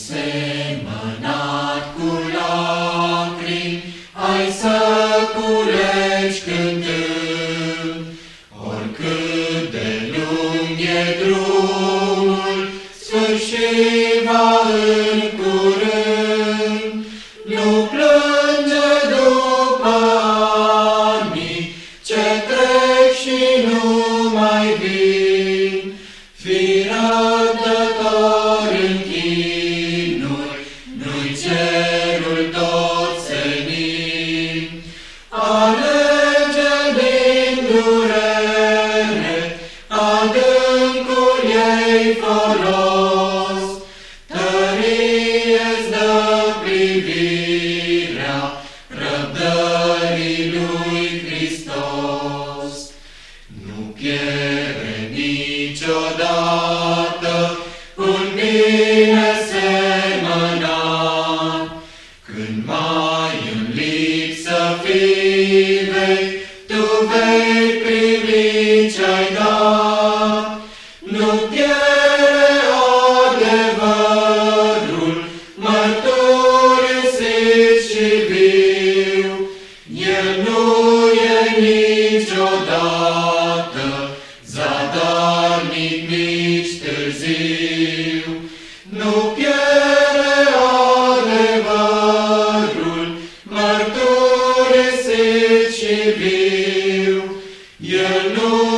Semănat cu lacrimi, ai să culegi cântând. Oricât de lung e drumul, sfârșit va în curând. Nu plânge după anii ce trec și nu mai vin. Fii răbdător în chinuri, nu-i cerul tot senin. Alege din durere adâncul ei folos. Tărie-ți dă privirea răbdării lui Hristos. Nu pierde niciodată un bine semănat. Când mai în lipsă fii vei, tu vei privi ce-ai dat. Nu pierde adevărul, mărturisit și viu. El nu e niciodată zadarnic, nici târziu. Nu pierde adevărul, mărturisit și viu. El nu